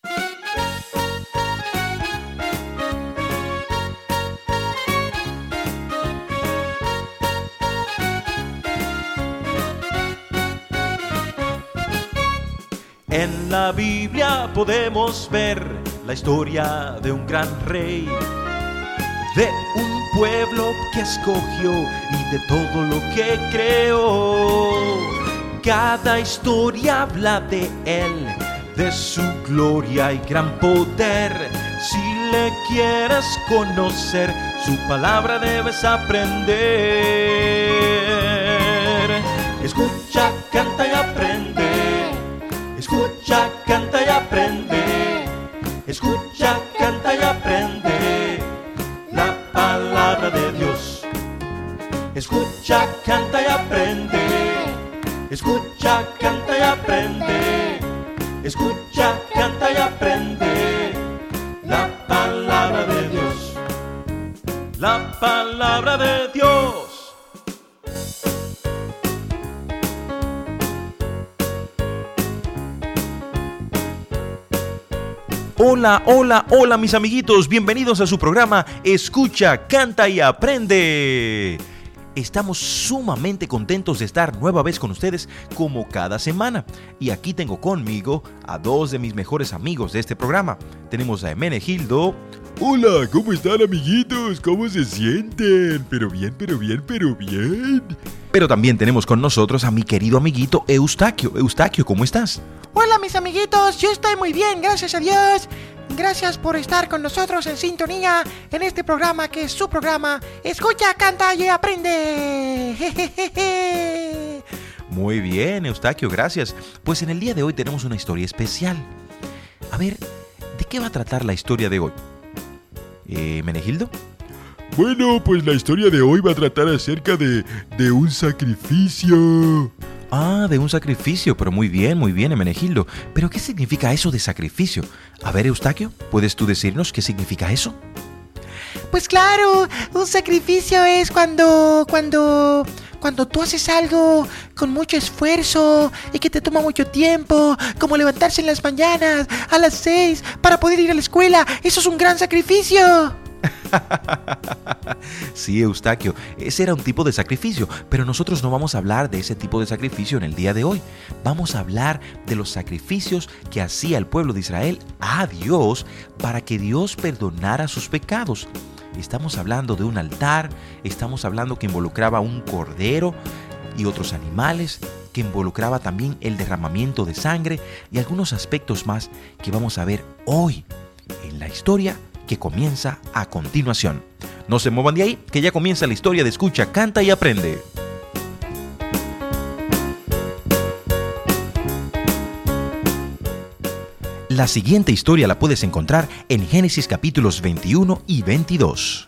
En la Biblia podemos ver la historia de un gran rey, de un pueblo que escogió y de todo lo que creó. Cada historia habla de él, de su gloria y gran poder. Si le quieres conocer, su palabra debes aprender. Escucha, canta y aprende. Escucha, canta y aprende. Escucha, canta y aprende la palabra de Dios. Escucha, canta y aprende. Escucha, canta y aprende. Escucha, canta y aprende la palabra de Dios. La palabra de Dios. Hola, hola, hola mis amiguitos, bienvenidos a su programa Escucha, Canta y Aprende. Estamos sumamente contentos de estar nueva vez con ustedes como cada semana. Y aquí tengo conmigo a dos de mis mejores amigos de este programa. Tenemos a Hermenegildo. Hola, ¿cómo están amiguitos? ¿Cómo se sienten? Pero bien. Pero también tenemos con nosotros a mi querido amiguito Eustaquio. Eustaquio, ¿cómo estás? Hola mis amiguitos, yo estoy muy bien, gracias a Dios. Gracias por estar con nosotros en sintonía en este programa que es su programa Escucha, Canta y Aprende. Jejeje. Muy bien, Eustaquio, gracias. Pues en el día de hoy tenemos una historia especial. A ver, ¿de qué va a tratar la historia de hoy? ¿Menegildo? Bueno, pues la historia de hoy va a tratar acerca de un sacrificio. Ah, de un sacrificio, pero muy bien, Hermenegildo. ¿Pero qué significa eso de sacrificio? A ver, Eustaquio, ¿puedes tú decirnos qué significa eso? Pues claro, un sacrificio es cuando tú haces algo con mucho esfuerzo y que te toma mucho tiempo, como levantarse en las mañanas a las 6 para poder ir a la escuela. Eso es un gran sacrificio. Sí, Eustaquio, ese era un tipo de sacrificio, pero nosotros no vamos a hablar de ese tipo de sacrificio en el día de hoy. Vamos a hablar de los sacrificios que hacía el pueblo de Israel a Dios para que Dios perdonara sus pecados. Estamos hablando de un altar, estamos hablando que involucraba un cordero y otros animales, que involucraba también el derramamiento de sangre y algunos aspectos más que vamos a ver hoy en la historia que comienza a continuación. No se muevan de ahí, que ya comienza la historia de Escucha, Canta y Aprende. La siguiente historia la puedes encontrar en Génesis capítulos 21 y 22.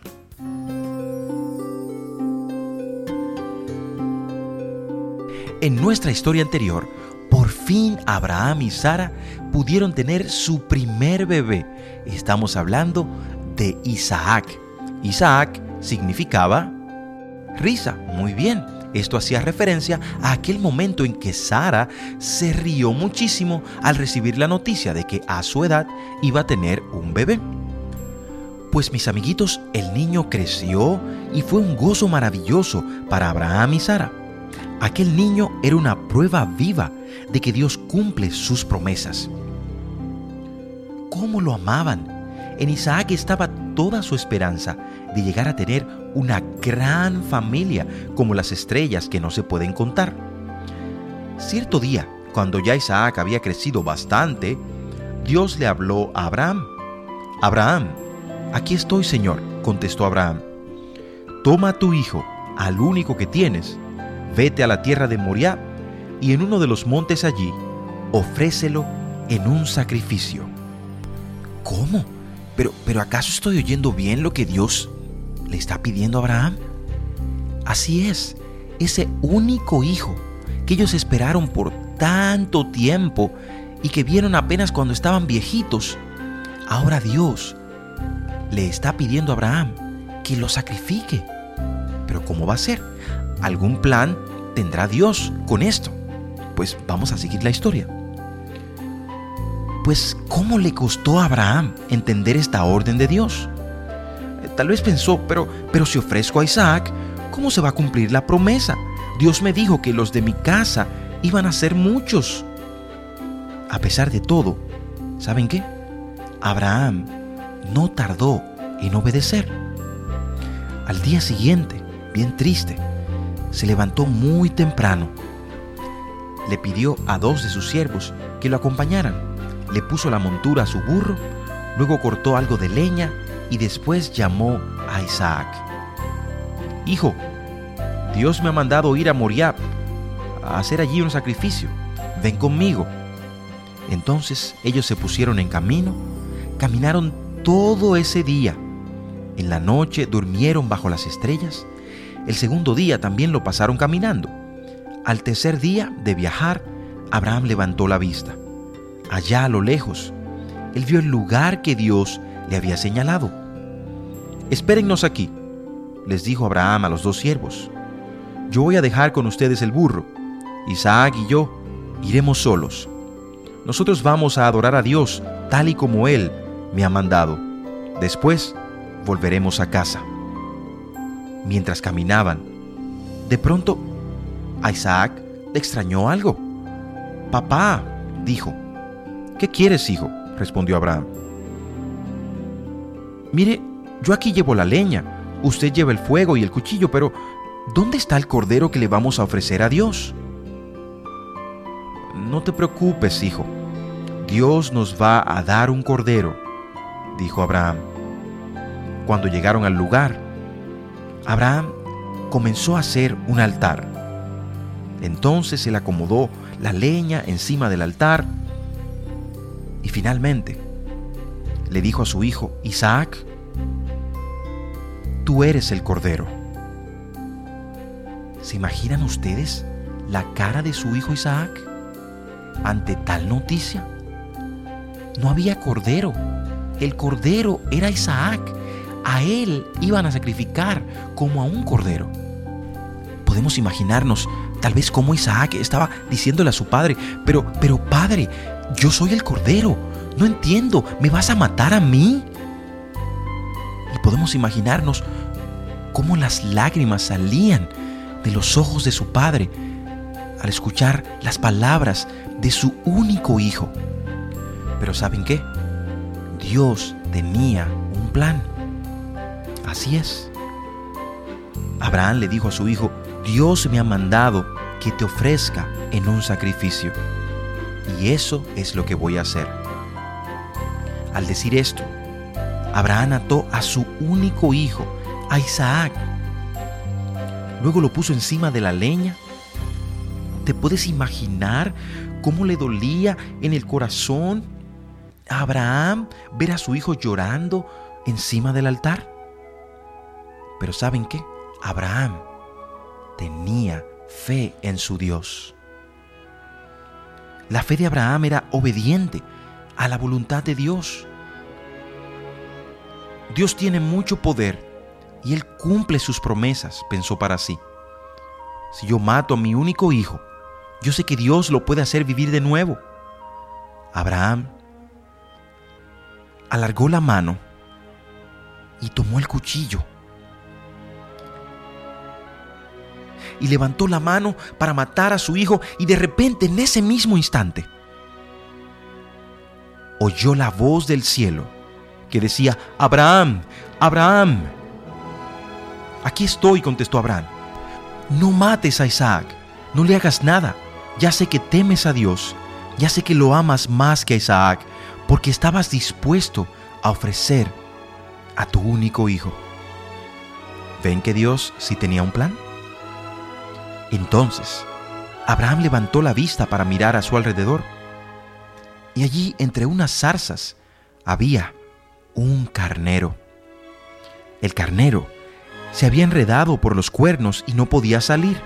En nuestra historia anterior, por fin Abraham y Sara pudieron tener su primer bebé. Estamos hablando de Isaac. Isaac significaba risa. Muy bien. Esto hacía referencia a aquel momento en que Sara se rió muchísimo al recibir la noticia de que a su edad iba a tener un bebé. Pues mis amiguitos, el niño creció y fue un gozo maravilloso para Abraham y Sara. Aquel niño era una prueba viva de que Dios cumple sus promesas. ¿Cómo lo amaban? En Isaac estaba toda su esperanza de llegar a tener una gran familia como las estrellas que no se pueden contar. Cierto día, cuando ya Isaac había crecido bastante, Dios le habló a Abraham. «Abraham, aquí estoy, Señor», contestó Abraham. «Toma a tu hijo, al único que tienes, vete a la tierra de Moriah y en uno de los montes allí, ofrécelo en un sacrificio». ¿Cómo? ¿Pero acaso estoy oyendo bien lo que Dios le está pidiendo a Abraham? Así es, ese único hijo que ellos esperaron por tanto tiempo y que vieron apenas cuando estaban viejitos. Ahora Dios le está pidiendo a Abraham que lo sacrifique. ¿Pero cómo va a ser? ¿Algún plan tendrá Dios con esto? Pues vamos a seguir la historia. pues, ¿cómo le costó a Abraham entender esta orden de Dios? Tal vez pensó, pero si ofrezco a Isaac, ¿cómo se va a cumplir la promesa? Dios me dijo que los de mi casa iban a ser muchos. A pesar de todo, ¿saben qué? Abraham no tardó en obedecer. Al día siguiente, bien triste, se levantó muy temprano. Le pidió a 2 de sus siervos que lo acompañaran. Le puso la montura a su burro, luego cortó algo de leña y después llamó a Isaac. Hijo, Dios me ha mandado ir a Moriah a hacer allí un sacrificio. Ven conmigo. Entonces ellos se pusieron en camino, caminaron todo ese día. En la noche durmieron bajo las estrellas. El segundo día también lo pasaron caminando. Al tercer día de viajar, Abraham levantó la vista. Allá a lo lejos, él vio el lugar que Dios le había señalado. Espérennos aquí, les dijo Abraham a los 2 siervos. Yo voy a dejar con ustedes el burro. Isaac y yo iremos solos. Nosotros vamos a adorar a Dios tal y como Él me ha mandado. Después volveremos a casa. Mientras caminaban, de pronto a Isaac le extrañó algo. Papá, dijo. ¿Qué quieres, hijo?, respondió Abraham. Mire, yo aquí llevo la leña, usted lleva el fuego y el cuchillo, pero ¿dónde está el cordero que le vamos a ofrecer a Dios? No te preocupes, hijo. Dios nos va a dar un cordero, dijo Abraham. Cuando llegaron al lugar, Abraham comenzó a hacer un altar. Entonces él acomodó la leña encima del altar y finalmente le dijo a su hijo Isaac: tú eres el cordero. ¿Se imaginan ustedes la cara de su hijo Isaac ante tal noticia? No había cordero. El cordero era Isaac. A él iban a sacrificar como a un cordero. Podemos imaginarnos tal vez cómo Isaac estaba diciéndole a su padre: pero padre, yo soy el cordero. No entiendo, ¿me vas a matar a mí? Y podemos imaginarnos cómo las lágrimas salían de los ojos de su padre al escuchar las palabras de su único hijo. Pero ¿saben qué? Dios tenía un plan. Así es. Abraham le dijo a su hijo: Dios me ha mandado que te ofrezca en un sacrificio. Y eso es lo que voy a hacer. Al decir esto, Abraham ató a su único hijo, a Isaac. Luego lo puso encima de la leña. ¿Te puedes imaginar cómo le dolía en el corazón a Abraham ver a su hijo llorando encima del altar? Pero ¿saben qué? Abraham tenía fe en su Dios. La fe de Abraham era obediente a la voluntad de Dios. Dios tiene mucho poder y Él cumple sus promesas, pensó para sí. Si yo mato a mi único hijo, yo sé que Dios lo puede hacer vivir de nuevo. Abraham alargó la mano y tomó el cuchillo. Y levantó la mano para matar a su hijo, y de repente, en ese mismo instante, oyó la voz del cielo que decía: Abraham, Abraham. Aquí estoy, contestó Abraham. No mates a Isaac, no le hagas nada. Ya sé que temes a Dios, ya sé que lo amas más que a Isaac, porque estabas dispuesto a ofrecer a tu único hijo. ¿Ven que Dios sí tenía un plan? Entonces, Abraham levantó la vista para mirar a su alrededor, y allí, entre unas zarzas, había un carnero. El carnero se había enredado por los cuernos y no podía salir.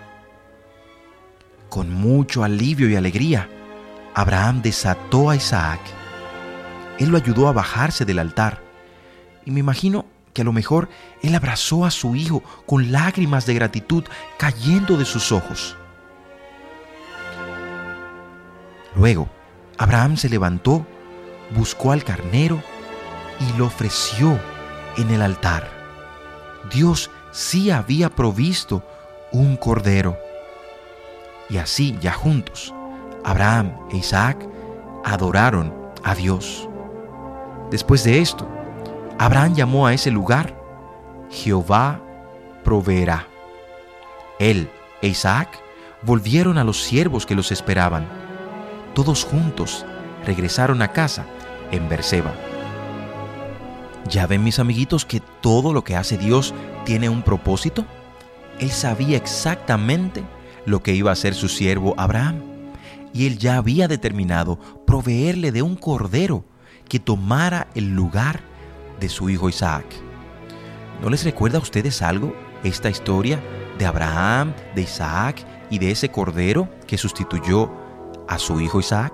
Con mucho alivio y alegría, Abraham desató a Isaac. Él lo ayudó a bajarse del altar, y me imagino que a lo mejor él abrazó a su hijo con lágrimas de gratitud cayendo de sus ojos. Luego, Abraham se levantó buscó al carnero y lo ofreció en el altar. Dios sí había provisto un cordero. Y así, ya juntos, Abraham e Isaac adoraron a Dios. Después de esto, Abraham llamó a ese lugar Jehová proveerá. Él e Isaac volvieron a los siervos que los esperaban. Todos juntos regresaron a casa en Berseba. ¿Ya ven, mis amiguitos, que todo lo que hace Dios tiene un propósito? Él sabía exactamente lo que iba a hacer su siervo Abraham, y él ya había determinado proveerle de un cordero que tomara el lugar de su hijo Isaac. ¿No les recuerda a ustedes algo esta historia de Abraham, de Isaac y de ese cordero que sustituyó a su hijo Isaac?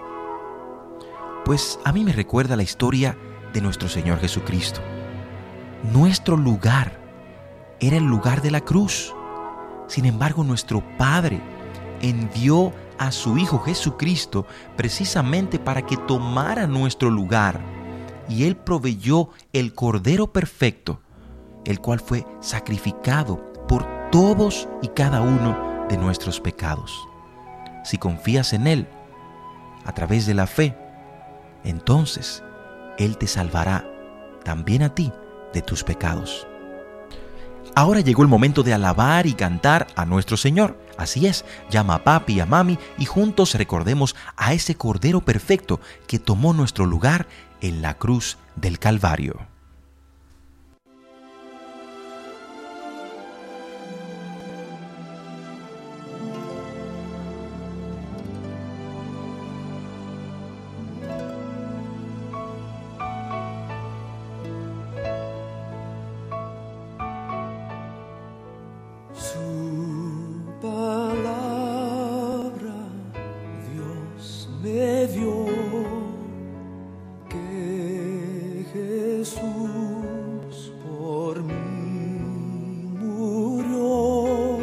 Pues a mí me recuerda la historia de nuestro Señor Jesucristo. Nuestro lugar era el lugar de la cruz. Sin embargo, nuestro Padre envió a su Hijo Jesucristo precisamente para que tomara nuestro lugar. Y Él proveyó el Cordero perfecto, el cual fue sacrificado por todos y cada uno de nuestros pecados. Si confías en Él, a través de la fe, entonces Él te salvará también a ti de tus pecados. Ahora llegó el momento de alabar y cantar a nuestro Señor. Así es, llama a papi y a mami y juntos recordemos a ese Cordero perfecto que tomó nuestro lugar en la cruz del Calvario. Su palabra Dios me dio, que Jesús por mí murió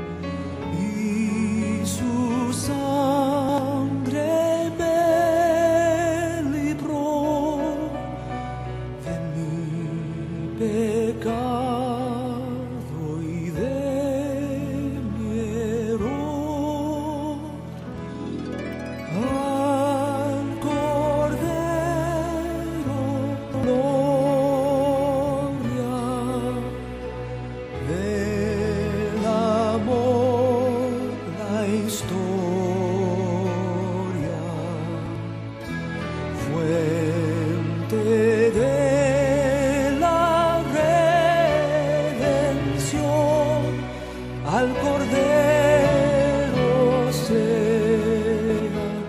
y su sangre me libró de mi pecado. Al Cordero sea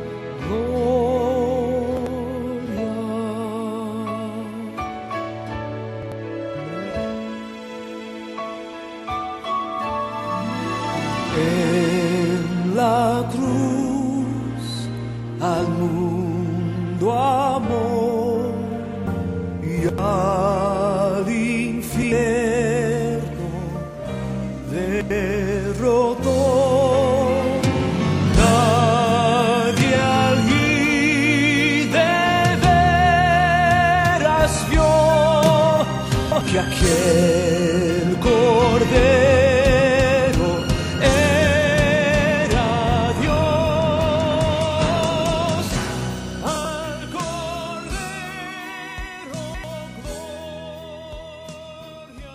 gloria. En la cruz al mundo amó y al infierno derrotó. Nadie allí de veras vio que aquel Cordero era Dios. Al Cordero gloria.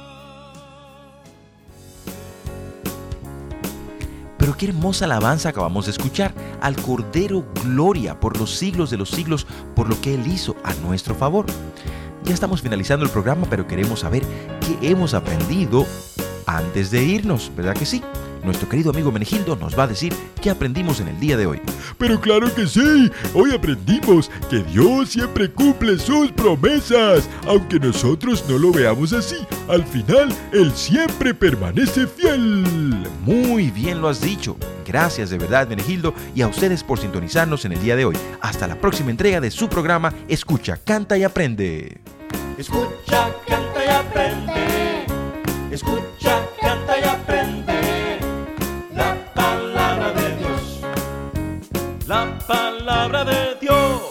Pero qué hermosa alabanza acabamos de escuchar. Al Cordero gloria por los siglos de los siglos, por lo que Él hizo a nuestro favor. Ya estamos finalizando el programa, pero queremos saber qué hemos aprendido antes de irnos, ¿verdad que sí? Nuestro querido amigo Menegildo nos va a decir qué aprendimos en el día de hoy. Pero claro que sí, hoy aprendimos que Dios siempre cumple sus promesas, aunque nosotros no lo veamos así. Al final, Él siempre permanece fiel. Muy bien lo has dicho. Gracias de verdad, Menegildo, y a ustedes por sintonizarnos en el día de hoy. Hasta la próxima entrega de su programa Escucha, Canta y Aprende. Escucha, canta y aprende. Escucha, canta y aprende. La palabra de Dios. La palabra de Dios.